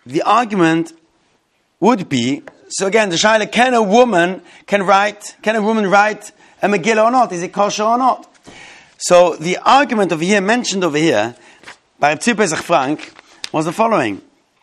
the argument would be, so again, the shaila, can a woman write a Megillah or not? Is it kosher or not? So the argument over here, mentioned over here, by Tzvi Pesach Frank, was the following.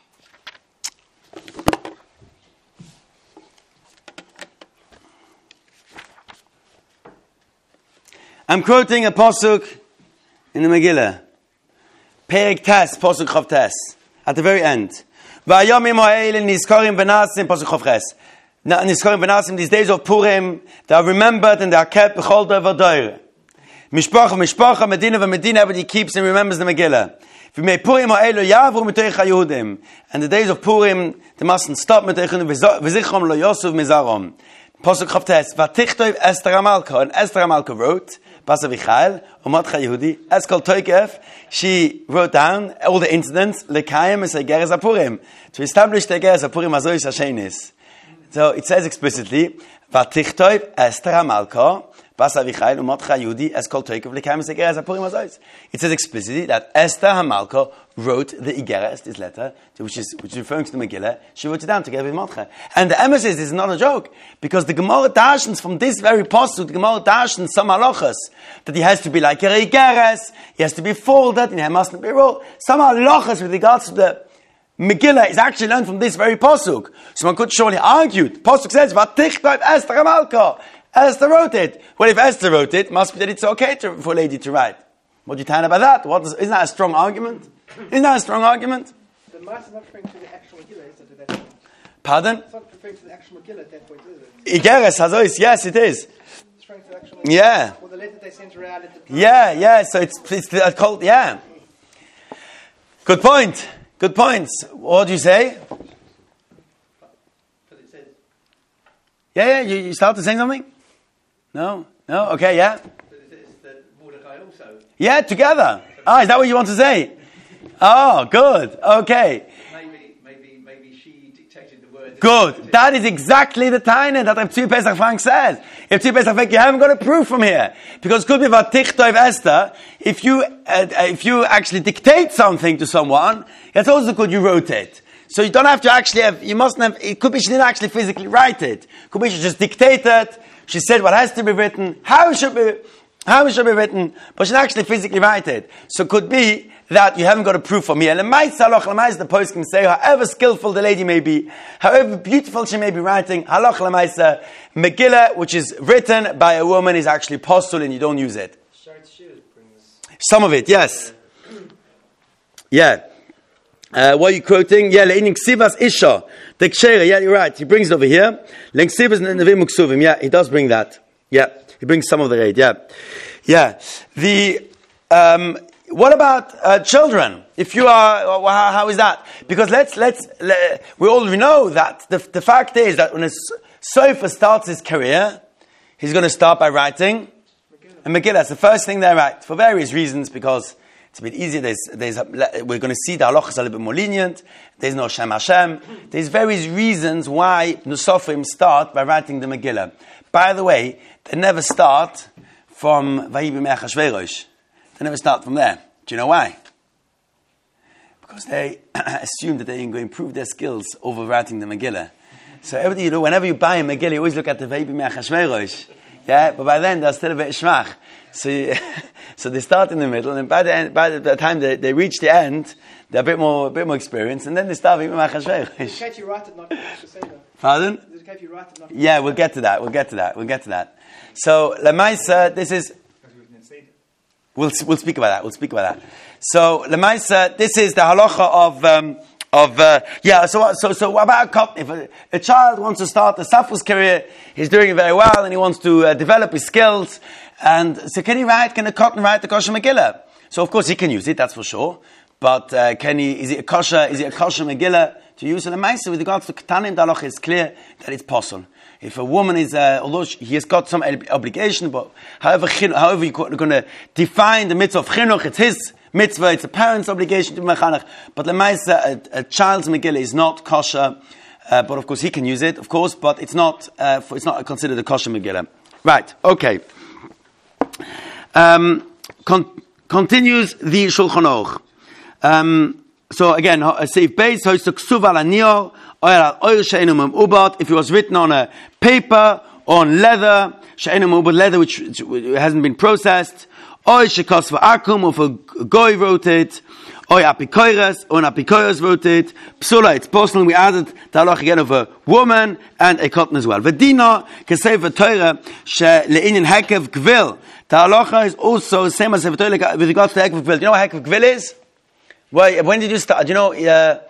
I'm quoting a pasuk in the Megillah. Perek Tes, pasuk Chav Tes, at the very end. Vayomim ha'eil nizkarim v'nasim, pasuk Chav Ches. Nizkarim v'nasim, these days of Purim, they are remembered and they are kept b'chol dover doire. Mishpacha, Medina v'Medina, everybody keeps and remembers the Megillah. V'mei Purim ha'eil yavru mitoich ha'Yehudim. And the days of Purim, they mustn't stop mitoich ha'Yehudim, v'zichrom lo Yosef mizarom. Pasuk Chav Tes, v'tichtov Esther HaMalka, and Esther HaMalka wrote, Bas Avichail, Umat Yehudi, Eskol Toikef, she wrote down all the incidents, Lekayim es Egeres HaPurim, to establish the Egeres HaPurim Azois Hashenis. So it says explicitly, Vatichtov Esther HaMalka, Bas Avichail, Umat Yehudi, Eskol Toikef, Lekayim es Egeres HaPurim Azois. It says explicitly that Esther HaMalka wrote the Igeres, this letter, which is referring to the Megillah. She wrote it down together with Mordechai. And the emes is not a joke, because the Gemara dashens from this very pasuk, the Gemara dashens some halachas, that he has to be like a Igeres, he has to be folded, and he mustn't be rolled. Some halachas with regards to the Megillah is actually learned from this very pasuk. So one could surely argue, the pasuk says, Vatichtov Esther HaMalka, Esther wrote it. Well, if Esther wrote it, must be that it's okay for a lady to write. What do you tell about that? Isn't that a strong argument? Isn't that a strong argument? The Mass is not referring to the actual Megillah, is it, at that point? Pardon? It's not referring to the actual Megillah at that point, is it? Igeres Hazois, yes, it is. It's referring to the actual Megillah. Yeah. Or the letter they sent around at the time. Yeah, so it's called, yeah. Good point. What do you say? Yeah, you started saying something? No, okay, yeah. Yeah, together. Is that what you want to say? Oh, good. Okay. Maybe she dictated the words. Good. That is exactly the taina that Tzvi Pesach Frank says. If Tzvi Pesach Frank, you haven't got a proof from here, because it could be Vatichtov Esther. If you actually dictate something to someone, it's also good you wrote it. So you don't have to actually have. You mustn't have. It could be she didn't actually physically write it. It could be she just dictated. She said what has to be written, how it should be written, but she didn't actually physically write it. So it could be that you haven't got a proof from here. The post can say, however skillful the lady may be, however beautiful she may be writing, halach l'maisa, Megillah, which is written by a woman, is actually postul and you don't use it. Some of it, yes. Yeah. What are you quoting? Yeah, le'ining ksivas isha. The kshera, yeah, you're right. He brings it over here. Le'ining ksivas nevim uksuvim. Yeah, he does bring that. Yeah, he brings some of the raid. Yeah. What about children? If you are, how is that? Because we already know that the fact is that when a sofer starts his career, he's going to start by writing a Megillah. That's the first thing they write for various reasons, because it's a bit easier. We're going to see the halachas a little bit more lenient. There's no Shem Hashem. There's various reasons why the Sofrim start by writing the Megillah. By the way, they never start from Vayi b'mei Achashverosh. They never start from there. Do you know why? Because they assume that they're going to improve their skills over writing the Megillah. So everything you do, whenever you buy a Megillah, you always look at the Vayi b'mei Achashverosh. Yeah, but by then they're still a bit shmach. So they start in the middle, and by the time they reach the end, they're a bit more experienced, and then they start with Achashverosh. Is it okay if you write it, not to say that? Pardon? Is it okay if you write it, not to Yeah, we'll get to that. So Lemaisa, this is. We'll speak about that. So Lemaisa, this is the halacha So what about if a child wants to start a Safus career, he's doing it very well, and he wants to develop his skills. And so can a cotton write the kosher Megillah? So of course he can use it, that's for sure. But is it a kosher Megillah to use in a Maisa? With regards to Ketanim, the halacha is clear that it's possible. If a woman is, although he has got some obligation, but however you're going to define the mitzvah of chinuch, it's his mitzvah, it's a parent's obligation to be mechanech. But the Maisa, a child's Megillah is not kosher, but of course he can use it, of course, but it's not considered a kosher Megillah. Right, okay. Continues the Shulchan Aruch. So again, Seif Beis, Ksuv al Anior, if it was written on a paper or on leather, leather which hasn't been processed, or Shekos Akum, or if a goy wrote it, or Apikoiras, or an Apikoiras wrote it, Psula, it's personal, we added the halacha again of a woman and a cotton as well. Vedina, Kesev Torah, Le'inin Hekev Gvil. The halacha is also the same as Sefer Torah with regards to Hekev Gvil. Do you know what Hekev Gvil is? Well, when did you start? Do you know,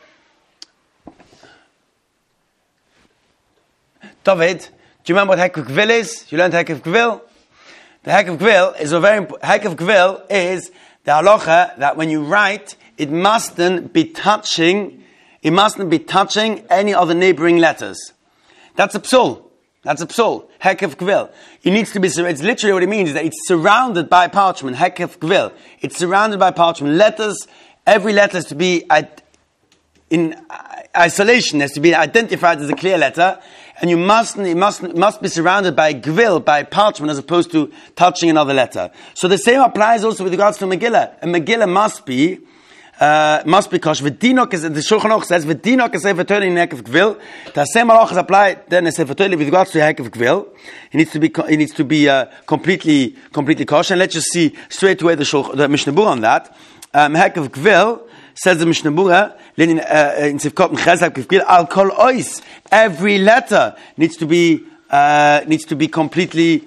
David, do you remember what Hekev Gvil is? You learned Hekev Gvil? The Hekev Gvil is Hekev Gvil is the halacha that when you write, it mustn't be touching any other neighboring letters. That's a psul. Hekev Gvil. It needs to be, it's literally what it means is that it's surrounded by parchment. Hekev Gvil. It's surrounded by parchment. Letters, every letter has to be in isolation, has to be identified as a clear letter. And it must be surrounded by gvil, by parchment, as opposed to touching another letter. So the same applies also with regards to Megillah. A Megillah must be kosher. V'dinok, as the Shulchan Aruch says, v'dinok is Sefer Torah in Hekev Gvil. The same halachas apply then as Sefer Torah with regards to Hekev Gvil. It needs to be completely kosher. And let's just see straight away the Mishnah Berurah on that. Hekev Gvil, says the Mishnah Berurah, in Sivkot Mechazak Gvil, al kol ois. Every letter needs to be completely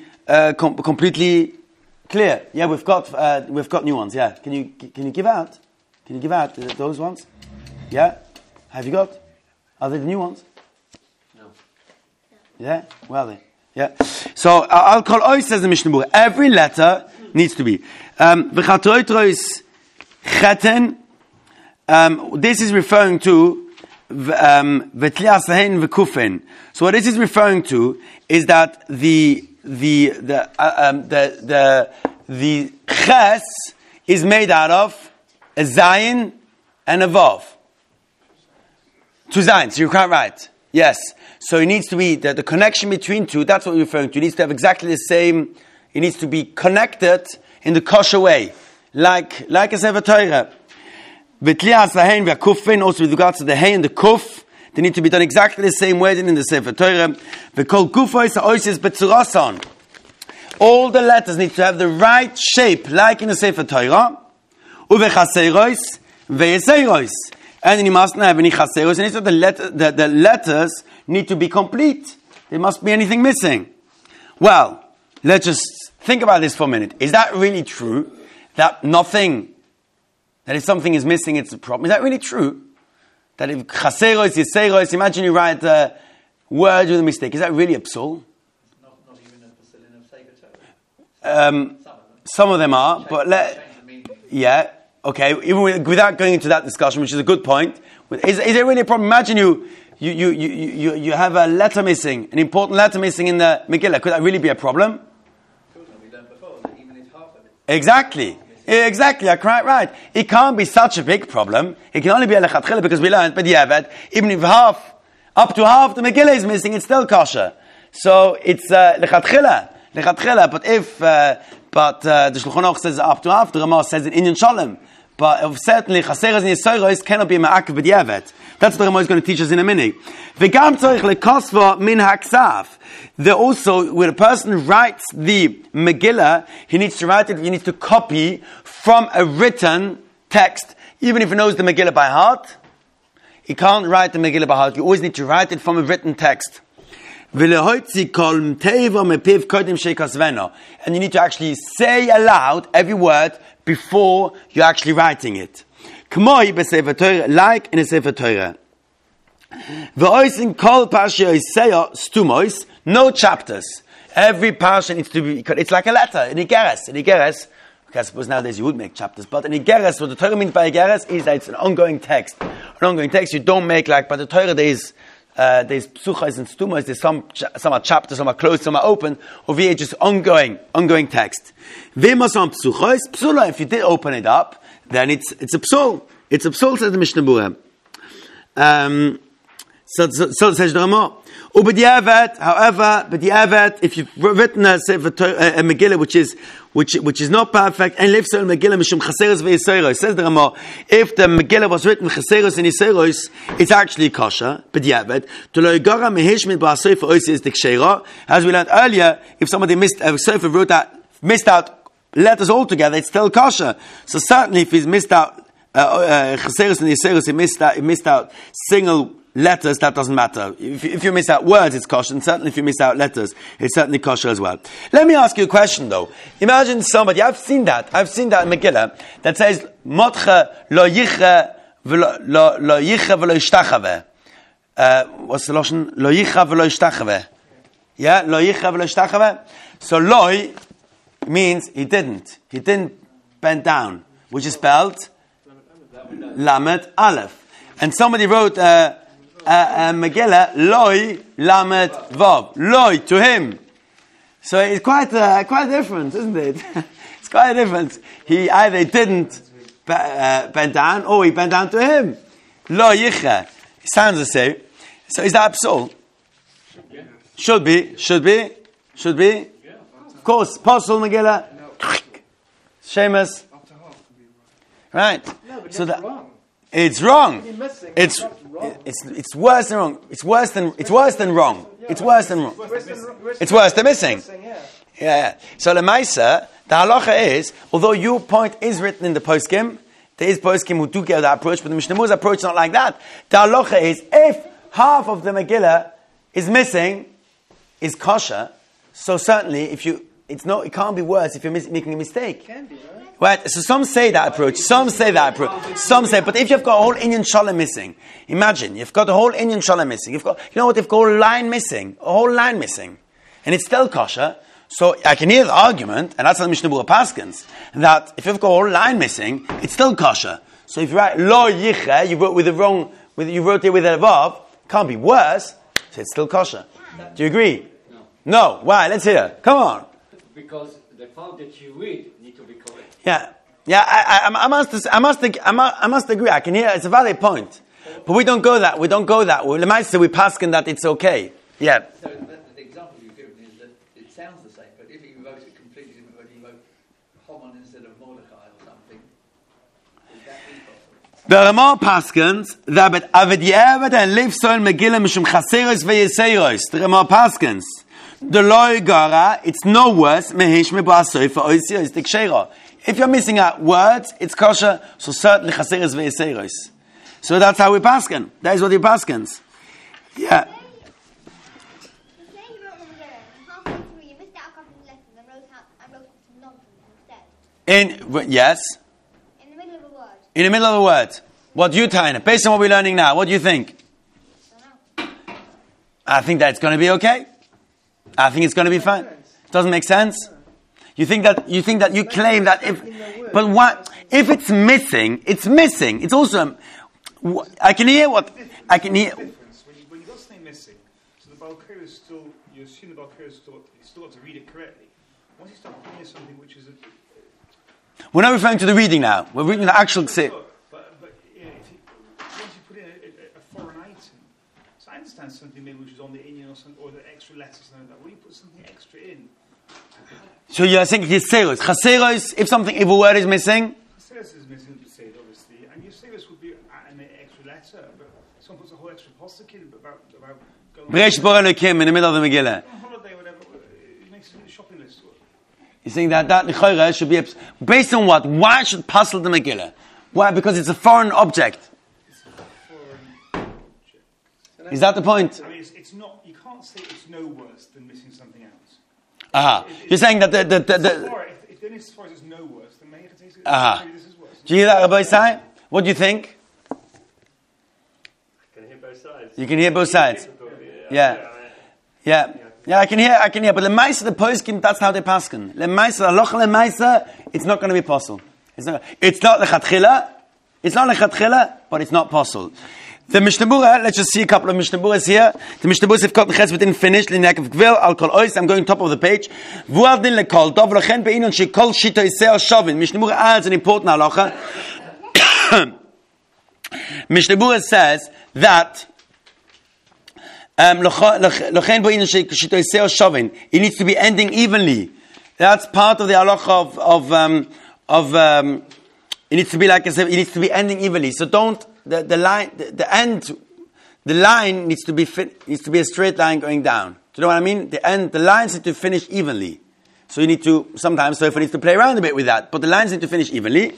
clear. Yeah, we've got new ones. Yeah, can you give out? Can you give out those ones? Yeah, have you got? Are they the new ones? No. Yeah, well then. Yeah. So al kol ois, says the Mishnah Berurah, every letter needs to be. V'chatroitrois cheten. This is referring to v'tliasahen v'kufen. So what this is referring to is that the ches is made out of a zayin and a vav. Two zayins. You're quite right. Yes. So it needs to be the connection between two. That's what we're referring to. It needs to have exactly the same. It needs to be connected in the kosher way, like a Sefer Torah. Also with regards to the hay and the kuf, they need to be done exactly the same way than in the Sefer Torah. All the letters need to have the right shape, like in the Sefer Torah. And then you mustn't have any chaseros. And the letters need to be complete. There must be anything missing. Well, let's just think about this for a minute. Is that really true? That if something is missing, it's a problem. Is that really true? That if chaseros, yiseros, imagine you write a word with a mistake. Is that really a psul? Not even a psul of Sefer Torah. Some of them are, but yeah, okay. Even without going into that discussion, which is a good point, is there really a problem? Imagine you have a letter missing, an important letter missing in the Megillah. Could that really be a problem? We learned before that even if half of it. Exactly, you're quite right. It can't be such a big problem. It can only be a lechatchila because we learned, but yeah, but even if up to half the Megillah is missing, it's still kosher. So it's lechatchila. But if the Shulchan Aruch says up to half, the Ramah says in Inyan Shalom. But certainly chaseros and yisoros cannot be ma'akev b'diavad. That's what the Ramah is going to teach us in a minute. V'gam tzorich lekosva min haksav. Also, when a person writes the Megillah, he needs to write it. He needs to copy from a written text, even if he knows the Megillah by heart. He can't write the Megillah by heart. You always need to write it from a written text. And you need to actually say aloud every word before you're actually writing it. Like in a Sefer Torah. No chapters. Every parsha needs to be, it's like a letter, an igeres. Okay, I suppose nowadays you would make chapters, but an igeres, what the Torah means by igeres is that it's an ongoing text. An ongoing text you don't make like, by the Torah there's psuchas and stumas, there's some are chapters, some are closed, some are open. Over here, just ongoing text. If you did open it up, then it's a psul. It's a psul, says the Mishnah Berurah. So says the Ramah. Ubediavet, however, if you've written a Megillah which is not perfect, and lives on Megillah mishum chaseros ve'yiseros, says the Ramah, if the Megillah was written chaseros and yiseros, it's actually kosher. Bediavet, to lo yigara mehishmin ba'asofer oisi is diksheira. As we learned earlier, if somebody missed out letters altogether, it's still kosher. So certainly, if he's missed out chaseros and yiseros, he missed out single letters, that doesn't matter. If you miss out words, it's kosher, and certainly if you miss out letters, it's certainly kosher as well. Let me ask you a question though. Imagine somebody, I've seen that in Megillah, that says, Motche lo yiche v'lo yishtachave. What's the Lashon? Lo yicha v'lo yishtachave. Yeah? Lo yicha v'lo yishtachave. So loi means he didn't bend down, which is spelled Lamed Aleph. And somebody wrote Megillah, Loi Lamed Vav. Loi, to him. So it's quite a difference, isn't it? It's quite a difference. He either didn't bend down, or he bent down to him. Lo Yicha. It sounds the same. So is that psul? Should be. Of course, Apostle Megillah. Sheamus. Right. So that it's wrong. It's worse than wrong. It's worse than wrong. It's worse than missing. Yeah. So the Maisa, the halacha is, although your point is written in the poskim, there is poskim who do get that approach, but the Mishnah Berurah's approach is not like that. The halacha is, if half of the Megillah is missing, is kosher, so certainly it can't be worse if you're making a mistake. It can be, right? Right, so some say that approach, but if you've got a whole Inyan Shalom missing, imagine, you've got a whole Inyan Shalom missing, you've got a whole line missing, and it's still kosher, so I can hear the argument, and that's how the Mishnah Berurah paskins, that if you've got a whole line missing, it's still kosher. So if you write Lo Yiche, you wrote it with a vav, can't be worse, so it's still kosher. Do you agree? No. Why? Let's hear. Come on. Because the fact that you read need to be correct. Yeah. I must agree. I can hear it's a valid point, but we don't go that. We paskin that it's okay. Yeah. So the example you've given is that it sounds the same, but if you wrote it completely different, whether you wrote Haman instead of Mordechai or something, would that be possible? The Ramah paskins that but avediavad and live so in Megillah mishum chaseros ve'yiseiros. The Ramah paskins. The loy gara, it's no worse. Mehesh mebasoy for oisio is diksheira. If you're missing out words, it's kosher. So certainly chaseres ve'yiseiros. So that's how we paskin. That is what he paskins. Yeah. Yes. In the middle of a word. In the middle of a word. What do you Taina? Based on what we're learning now, what do you think? I think that it's going to be okay. I think it's going to be fine. Doesn't make sense? You think that you claim that but what if it's missing? It's missing. It's also I can hear. When you got something missing, so the Balkir is still, you assume the Balkir is still, you still have to read it correctly. Once you start putting in something which is we're not referring to the reading now. We're reading the actual But yeah, once you put in a foreign item, so I understand something maybe which is on the Indian or something, or the extra letters and like that. When you put something extra in, so you're saying chaseros. Chaseros, if a word is missing. Chaseros is missing, obviously, and Chaseros would be an extra letter, but someone puts a whole extra postuk in about going B'reish bara Elokim in the middle of the Megillah. on holiday, whatever. It makes a shopping list. You think that Nechayra should be based on what? Why should puzzle the Megillah? Why? Because it's a foreign object. It's a foreign object. Is that the point? I mean, it's not. You can't say it's no worse than missing something else. Aha. You're saying that If then as far as it's no worse, then maybe this is worse. Do you hear that, Rabbi Isai? What do you think? I can hear both sides. You can hear both sides. Yeah. I can hear. But the Maisa, the poskim, that's how they paskin. The Maisa, Alocha the Maisa, it's not going to be possible. It's not lechatchila. It's not lechatchila, but it's not possible. The Mishnah Berurah, let's just see a couple of Mishnah Berurahs here. The Mishnah Berurah Sifkat Ches didn't finish. I'll call ois. I'm going top of the page. Vuavdin lekol dov lachen beinon shekol shita isei shavin. Mishnah Berurah adds an important halacha. Mishnah Berurah says that It needs to be ending evenly. That's part of the halacha it needs to be like I said, it needs to be ending evenly. So don't, the line needs to be a straight line going down. Do you know what I mean? The lines need to finish evenly. So you need to, sometimes Sofer needs to play around a bit with that, but the lines need to finish evenly.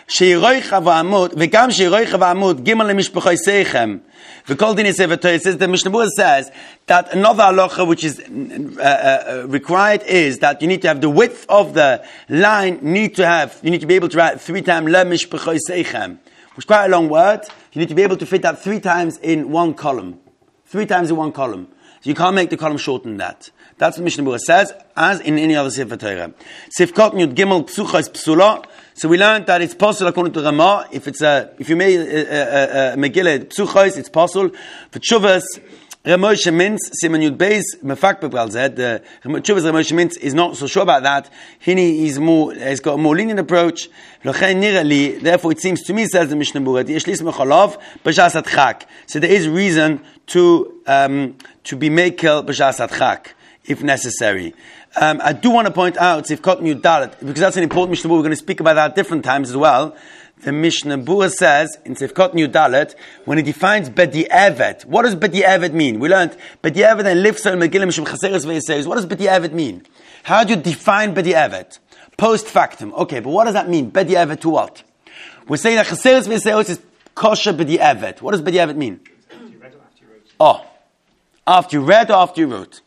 It says the Mishnah Berurah says that another halacha which is required is that you need to have the width of the line. You need to be able to write 3 times le mishpachoi seichem, which is quite a long word. You need to be able to fit that 3 times in one column. 3 times in one column. So you can't make the column shorter than that. That's what Mishnah Berurah says, as in any other Sefer Torah. Sifkot Yud Gimel Psucha is Psula. So we learned that it's possible according to Ramah. If you made a Megillah Psuchos, it's possible. For Tshuvas, Ramoshe Mintz, Simon Yud Beis, Mefak Bebral said, the Tshuvas Ramoshe Mintz is not so sure about that. He's got a more lenient approach. Therefore it seems to me, says the Mishnah Berurah, so there is reason to be Mekel B'Shas Adchak, if necessary. I do want to point out Sifkot Yud Dalet, because that's an important Mishnah Berurah. We're going to speak about that at different times as well. The Mishnah Berurah says in Sifkot Yud Dalet, when he defines B'di'evet, what does B'di'evet mean? We learned B'di'evet and Lifsal Megillah Mishum Chaseres V'Yiseres. What does B'di'evet mean? How do you define B'di'evet? Post factum. Okay, but what does that mean? B'di'evet to what? We're saying that Chaseres V'Yiseres is kosher B'di'evet. What does B'di'evet mean? After you read or after you wrote? Oh, after you read or after you wrote?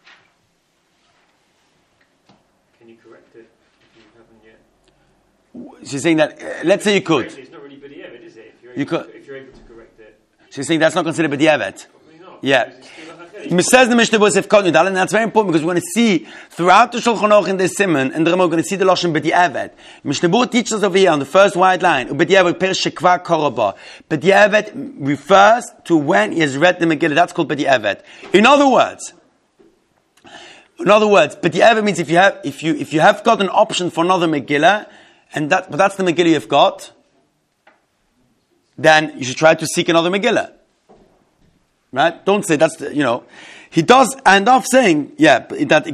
She's saying that, let's say you could. It's not really b'di'evet, is it? If you're able to correct it. She's saying that's not considered b'di'evet. Probably not. Yeah. It says the Mishnah Berurah Sifkot Yud Dalet, and that's very important because we're going to see throughout the Shulchan Aruch in the Simon, and then we're going to see the Lashon b'di'evet. Mishnah Berurah teaches us over here on the first wide line, b'di'evet per shekva koraba. B'di'evet refers to when he has read the Megillah. That's called b'di'evet. In other words, b'di'evet means if you have got an option for another Megillah, but that's the Megillah you've got, then you should try to seek another Megillah. Right? Don't say that's he does end off saying, that if you haven't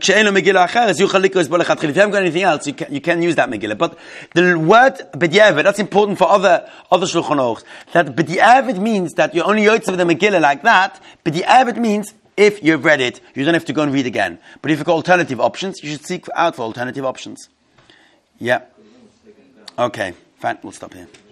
got anything else, you can use that Megillah. But the word b'di'evet, that's important for other Shulchan Aruchs. That b'di'evet means that you're only yotze with the Megillah like that. B'di'evet means if you've read it, you don't have to go and read again. But if you've got alternative options, you should seek out for alternative options. Yeah. Okay, fine, we'll stop here.